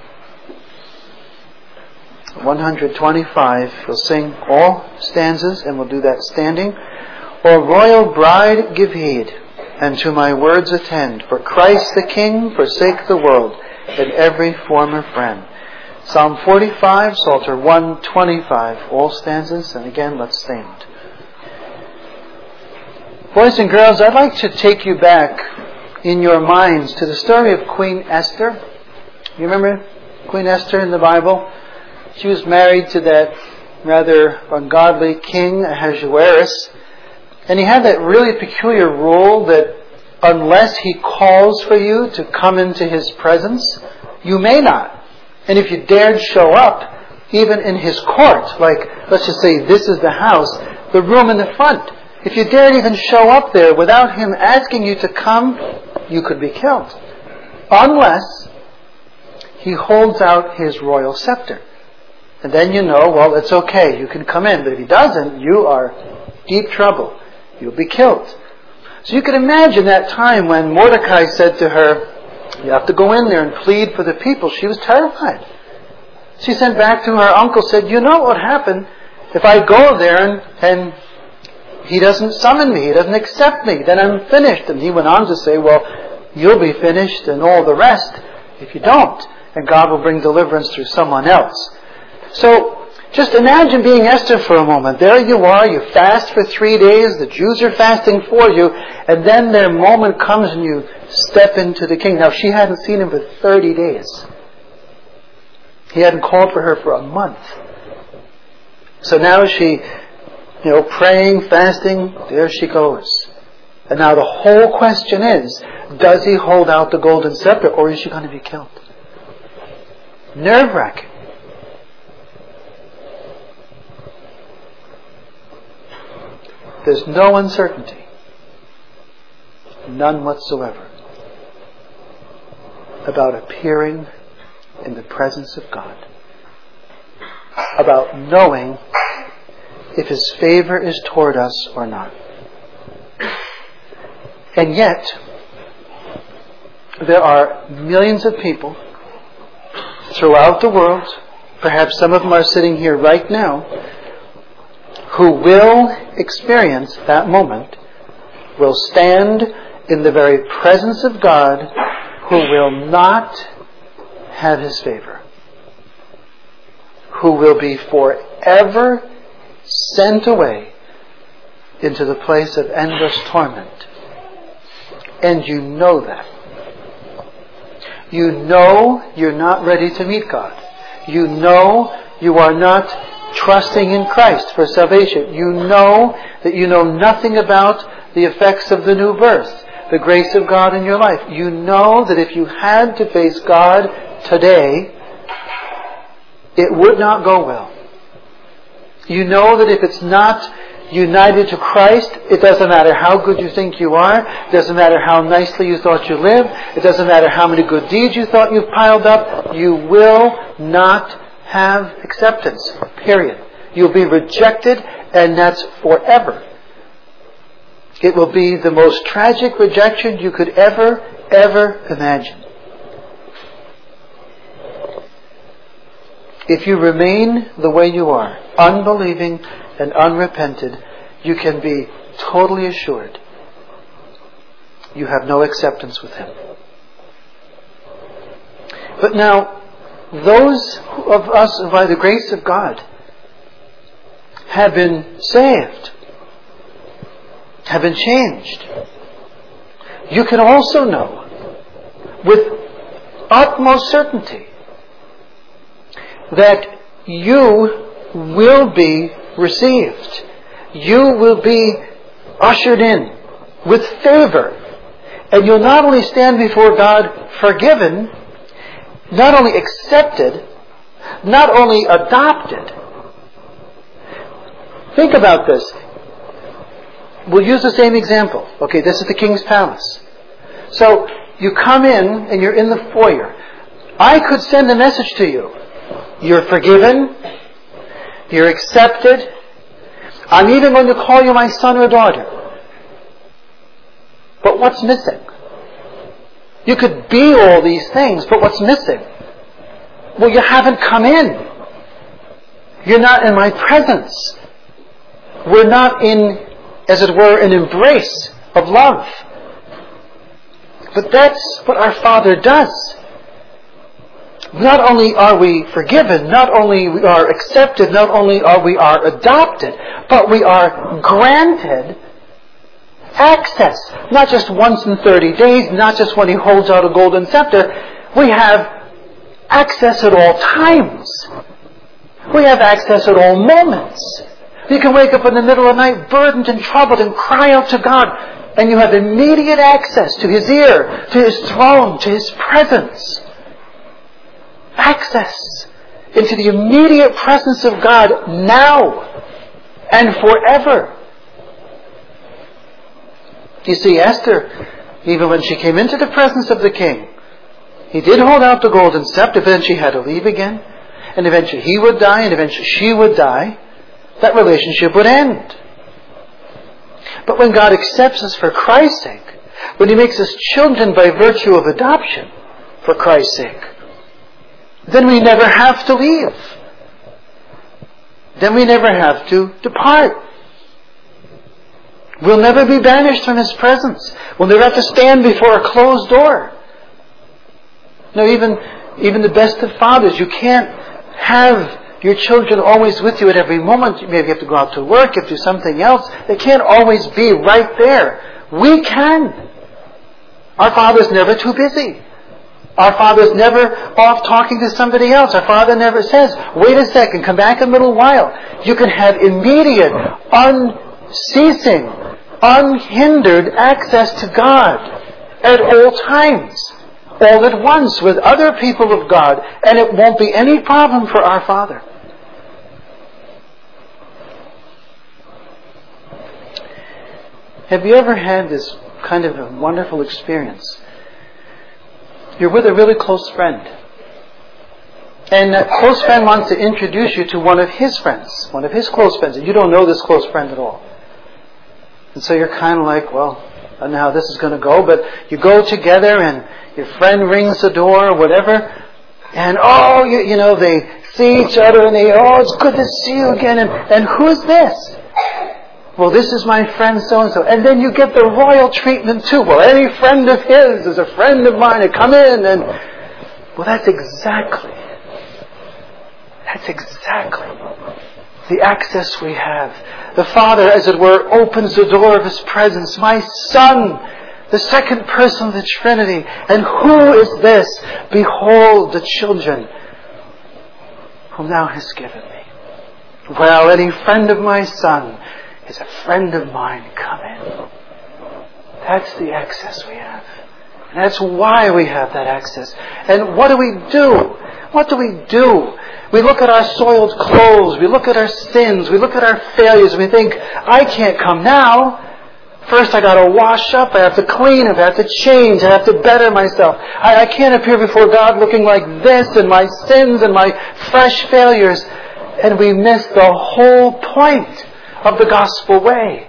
one twenty-five, we'll sing all stanzas and we'll do that standing. O royal bride, give heed, and to my words attend. For Christ the King forsake the world, and every former friend. Psalm forty-five, Psalter one twenty-five, all stanzas, and again, let's stand. Boys and girls, I'd like to take you back in your minds to the story of Queen Esther. You remember Queen Esther in the Bible? She was married to that rather ungodly king, Ahasuerus. And he had that really peculiar rule that unless he calls for you to come into his presence, you may not. And if you dared show up, even in his court, like, let's just say this is the house, the room in the front, if you dared even show up there without him asking you to come, you could be killed. Unless he holds out his royal scepter. And then you know, well, it's okay, you can come in. But if he doesn't, you are deep trouble. You'll be killed. So you can imagine that time when Mordecai said to her, you have to go in there and plead for the people. She was terrified. She sent back to her uncle, said, you know what would happen if I go there and, and he doesn't summon me, he doesn't accept me, then I'm finished. And he went on to say, well, you'll be finished and all the rest if you don't. And God will bring deliverance through someone else. So, just imagine being Esther for a moment. There you are, you fast for three days, the Jews are fasting for you, and then their moment comes and you step into the king. Now, she hadn't seen him for thirty days. He hadn't called for her for a month. So now she, you know, praying, fasting, there she goes. And now the whole question is, does he hold out the golden scepter or is she going to be killed? Nerve-wracking. There's no uncertainty. None whatsoever. About appearing in the presence of God. About knowing if His favor is toward us or not. And yet, there are millions of people throughout the world, perhaps some of them are sitting here right now, who will experience that moment, will stand in the very presence of God, who will not have His favor, who will be forever sent away into the place of endless torment. And you know that. You know you're not ready to meet God. You know you are not trusting in Christ for salvation. You know that you know nothing about the effects of the new birth, the grace of God in your life. You know that if you had to face God today, it would not go well. You know that if it's not united to Christ, it doesn't matter how good you think you are, it doesn't matter how nicely you thought you lived, it doesn't matter how many good deeds you thought you've piled up, you will not have acceptance. Period. You'll be rejected, and that's forever. It will be the most tragic rejection you could ever, ever imagine. If you remain the way you are, unbelieving and unrepented, you can be totally assured you have no acceptance with Him. But now, those of us who by the grace of God have been saved, have been changed, you can also know with utmost certainty that you will be received. You will be ushered in with favor. And you'll not only stand before God forgiven, not only accepted, not only adopted. Think about this. We'll use the same example. Okay, this is the king's palace. So, you come in and you're in the foyer. I could send a message to you. You're forgiven. You're accepted. I'm even going to call you my son or daughter. But what's missing? You could be all these things, but what's missing? Well, you haven't come in. You're not in my presence. We're not in, as it were, an embrace of love. But that's what our Father does. Not only are we forgiven, not only we are accepted, not only are we are adopted, but we are granted access. Not just once in thirty days, not just when He holds out a golden scepter. We have access at all times. We have access at all moments. You can wake up in the middle of the night burdened and troubled and cry out to God, and you have immediate access to His ear, to His throne, to His presence. Access into the immediate presence of God now and forever. You see, Esther, even when she came into the presence of the king, he did hold out the golden scepter, but then she had to leave again, and eventually he would die, and eventually she would die. That relationship would end. But when God accepts us for Christ's sake, when He makes us children by virtue of adoption for Christ's sake, then we never have to leave. Then we never have to depart. We'll never be banished from His presence. We'll never have to stand before a closed door. No, even, even the best of fathers, you can't have your children always with you at every moment. Maybe you have to go out to work, you have to do something else. They can't always be right there. We can. Our Father's never too busy. Our Father's never off talking to somebody else. Our Father never says, wait a second, come back in a little while. You can have immediate, unceasing, unhindered access to God at all times, all at once with other people of God, and it won't be any problem for our Father. Have you ever had this kind of a wonderful experience? You're with a really close friend, and that close friend wants to introduce you to one of his friends, one of his close friends, and you don't know this close friend at all. And so you're kind of like, well, I don't know how this is going to go, but you go together and your friend rings the door or whatever, and oh, you, you know, they see each other and they, oh, it's good to see you again, and, and who's this? Well, this is my friend so-and-so. And then you get the royal treatment too. Well, any friend of his is a friend of mine. And come in and... Well, that's exactly... That's exactly the access we have. The Father, as it were, opens the door of His presence. My Son, the second person of the Trinity. And who is this? Behold the children whom Thou hast given me. Well, any friend of my Son is a friend of mine. Come in. That's the access we have. And that's why we have that access. And what do we do? What do we do? We look at our soiled clothes. We look at our sins. We look at our failures. And we think, I can't come now. First I got to wash up. I have to clean up. I have to change. I have to better myself. I, I can't appear before God looking like this and my sins and my fresh failures. And we miss the whole point of the gospel way.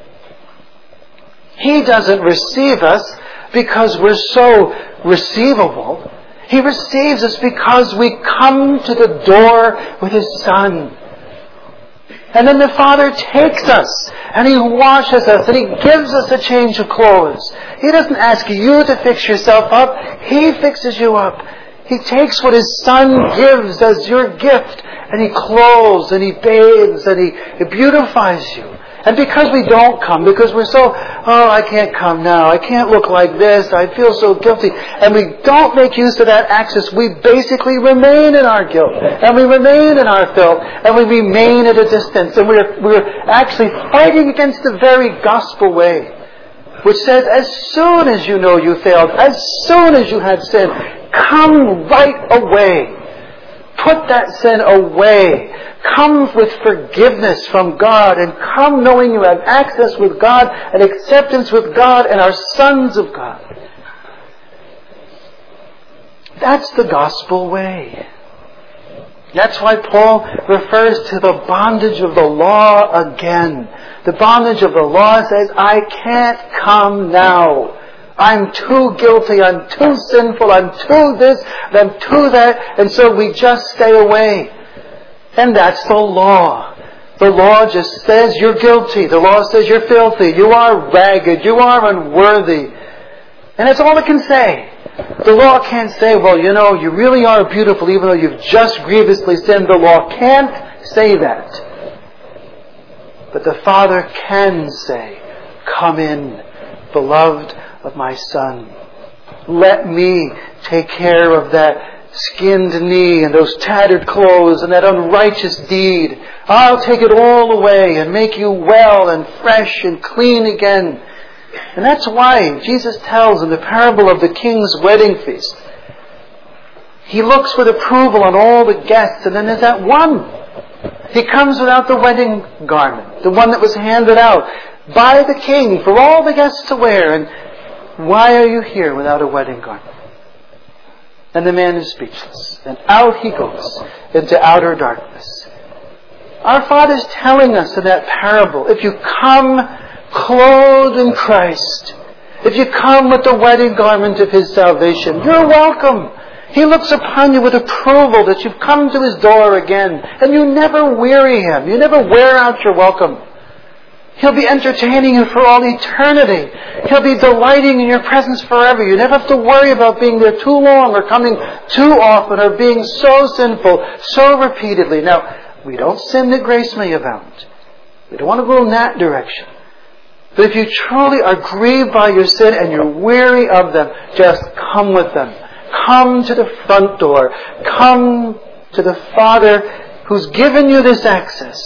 He doesn't receive us because we're so receivable. He receives us because we come to the door with His Son. And then the Father takes us and He washes us and He gives us a change of clothes. He doesn't ask you to fix yourself up. He fixes you up. He takes what His Son gives as your gift and He clothes and He bathes and He, he beautifies you. And because we don't come, because we're so, oh, I can't come now, I can't look like this, I feel so guilty, and we don't make use of that access, we basically remain in our guilt, and we remain in our filth, and we remain at a distance, and we're, we're actually fighting against the very gospel way, which says, as soon as you know you failed, as soon as you had sinned, come right away. Put that sin away. Come with forgiveness from God and come knowing you have access with God and acceptance with God and are sons of God. That's the gospel way. That's why Paul refers to the bondage of the law again. The bondage of the law says, I can't come now. I'm too guilty, I'm too sinful, I'm too this, I'm too that, and so we just stay away. And that's the law. The law just says you're guilty. The law says you're filthy, you are ragged, you are unworthy. And that's all it can say. The law can't say, well, you know, you really are beautiful even though you've just grievously sinned. The law can't say that. But the Father can say, come in, beloved of my Son. Let me take care of that skinned knee and those tattered clothes and that unrighteous deed. I'll take it all away and make you well and fresh and clean again. And that's why Jesus tells in the parable of the king's wedding feast, He looks with approval on all the guests, and then there's that one. He comes without the wedding garment, the one that was handed out by the king for all the guests to wear. And why are you here without a wedding garment? And the man is speechless. And out he goes into outer darkness. Our Father's telling us in that parable, if you come clothed in Christ, if you come with the wedding garment of His salvation, you're welcome. He looks upon you with approval that you've come to His door again. And you never weary Him. You never wear out your welcome. He'll be entertaining you for all eternity. He'll be delighting in your presence forever. You never have to worry about being there too long or coming too often or being so sinful so repeatedly. Now, we don't sin that grace may abound. We don't want to go in that direction. But if you truly are grieved by your sin and you're weary of them, just come with them. Come to the front door. Come to the Father who's given you this access.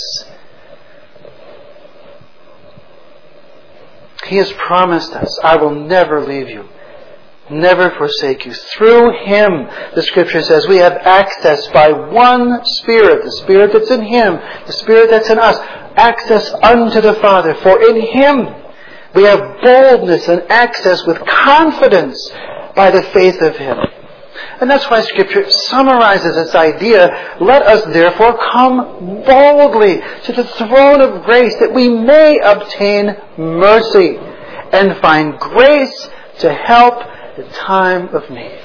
He has promised us, I will never leave you, never forsake you. Through Him, the Scripture says, we have access by one Spirit, the Spirit that's in Him, the Spirit that's in us, access unto the Father. For in Him we have boldness and access with confidence by the faith of Him. And that's why Scripture summarizes this idea. Let us therefore come boldly to the throne of grace that we may obtain mercy and find grace to help in time of need.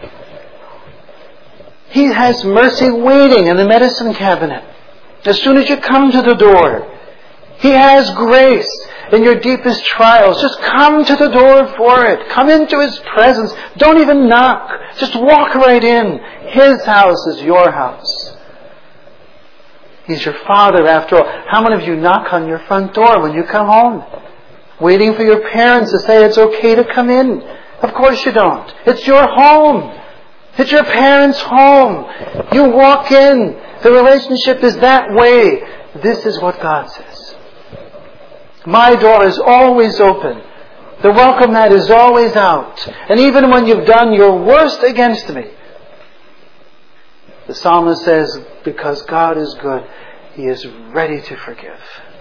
He has mercy waiting in the medicine cabinet. As soon as you come to the door, He has grace in your deepest trials. Just come to the door for it. Come into His presence. Don't even knock. Just walk right in. His house is your house. He's your Father after all. How many of you knock on your front door when you come home? Waiting for your parents to say it's okay to come in. Of course you don't. It's your home. It's your parents' home. You walk in. The relationship is that way. This is what God says. My door is always open. The welcome mat is always out. And even when you've done your worst against me, the psalmist says, because God is good, He is ready to forgive.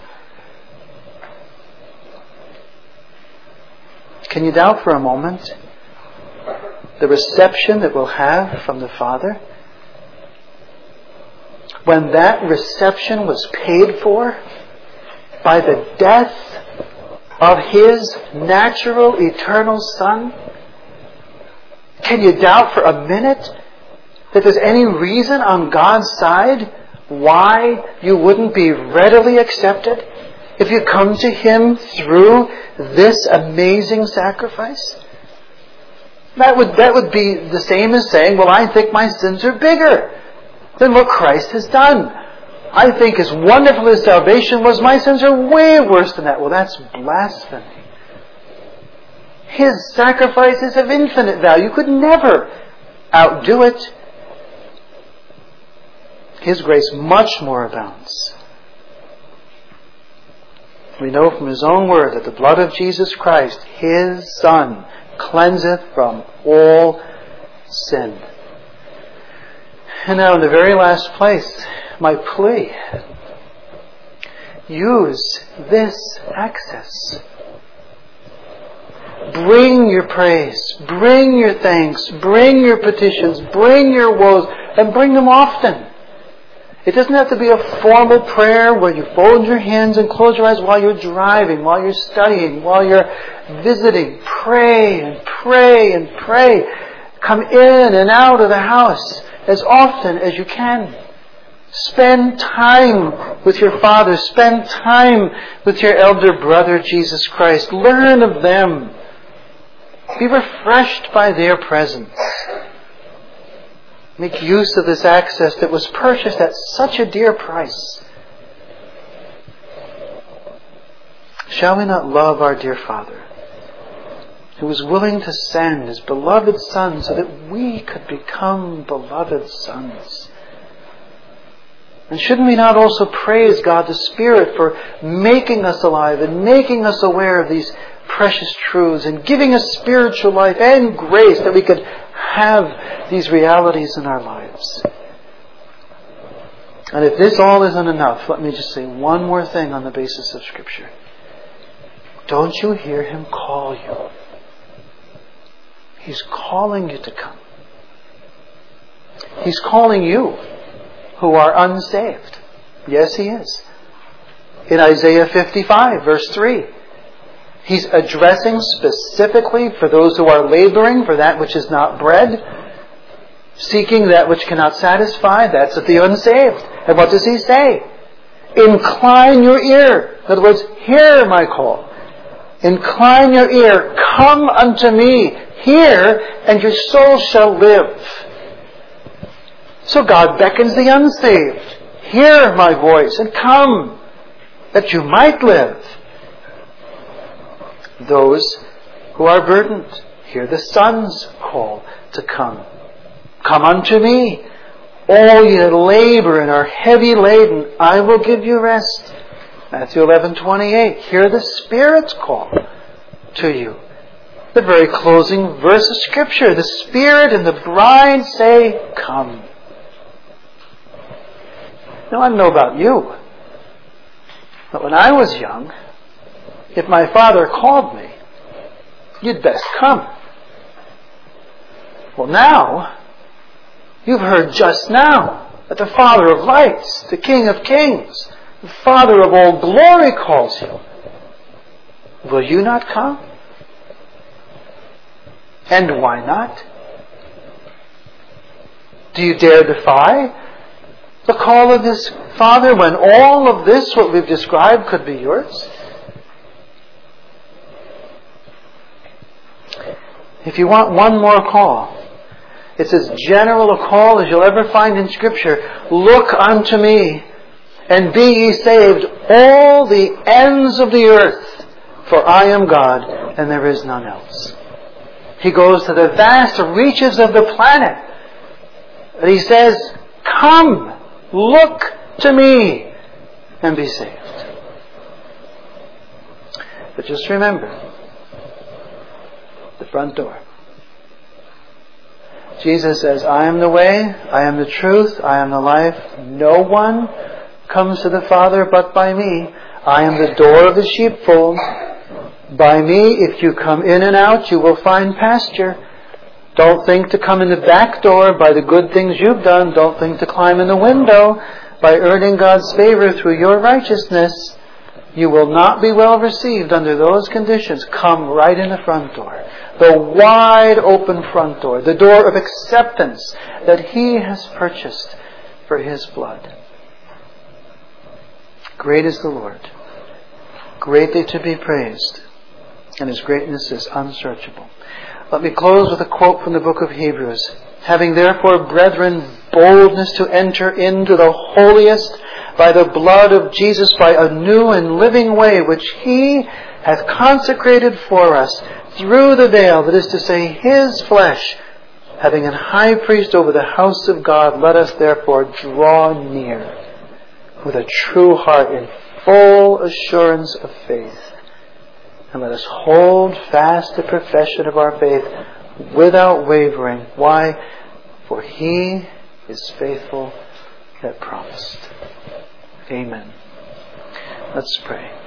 Can you doubt for a moment the reception that we'll have from the Father? When that reception was paid for by the death of His natural, eternal Son? Can you doubt for a minute that there's any reason on God's side why you wouldn't be readily accepted if you come to Him through this amazing sacrifice? That would, that would be the same as saying, well, I think my sins are bigger than what Christ has done. I think as wonderful as salvation was, my sins are way worse than that. Well, that's blasphemy. His sacrifice is of infinite value. You could never outdo it. His grace much more abounds. We know from His own word that the blood of Jesus Christ, His Son, cleanseth from all sin. And now in the very last place, my plea, use this access. Bring your praise, bring your thanks, bring your petitions, bring your woes, and bring them often. It doesn't have to be a formal prayer where you fold your hands and close your eyes while you're driving, while you're studying, while you're visiting. Pray and pray and pray. Come in and out of the house as often as you can. Spend time with your Father. Spend time with your elder brother, Jesus Christ. Learn of them. Be refreshed by their presence. Make use of this access that was purchased at such a dear price. Shall we not love our dear Father, who was willing to send His beloved Son so that we could become beloved sons? And shouldn't we not also praise God the Spirit for making us alive and making us aware of these precious truths and giving us spiritual life and grace that we could have these realities in our lives? And if this all isn't enough, let me just say one more thing on the basis of Scripture. Don't you hear Him call you? He's calling you to come. He's calling you who are unsaved. Yes, He is. In Isaiah fifty-five, verse three, He's addressing specifically for those who are laboring for that which is not bread, seeking that which cannot satisfy. That's of the unsaved. And what does He say? Incline your ear. In other words, hear my call. Incline your ear. Come unto me. Hear, and your soul shall live. So God beckons the unsaved. Hear my voice and come, that you might live. Those who are burdened, hear the Son's call to come. Come unto me, all ye that labor and are heavy laden, I will give you rest. Matthew eleven twenty-eight. Hear the Spirit's call to you. The very closing verse of Scripture. The Spirit and the bride say, come. Now, I don't know about you, but when I was young, if my father called me, you'd best come. Well, now, you've heard just now that the Father of lights, the King of kings, the Father of all glory calls you. Will you not come? And why not? Do you dare defy the call of His Father when all of this, what we've described, could be yours? If you want one more call, it's as general a call as you'll ever find in Scripture. Look unto me and be ye saved, all the ends of the earth, for I am God, and there is none else. He goes to the vast reaches of the planet, and He says, come, look to me, and be saved. But just remember, the front door. Jesus says, I am the way, I am the truth, I am the life. No one comes to the Father but by me. I am the door of the sheepfold. By me, if you come in and out, you will find pasture. Don't think to come in the back door by the good things you've done. Don't think to climb in the window by earning God's favor through your righteousness. You will not be well received under those conditions. Come right in the front door. The wide open front door. The door of acceptance that He has purchased for His blood. Great is the Lord. Greatly to be praised. And His greatness is unsearchable. Let me close with a quote from the book of Hebrews. Having therefore, brethren, boldness to enter into the holiest by the blood of Jesus, by a new and living way which He hath consecrated for us through the veil, that is to say, His flesh, having an high priest over the house of God, let us therefore draw near with a true heart in full assurance of faith. And let us hold fast the profession of our faith without wavering. Why? For He is faithful that promised. Amen. Let's pray.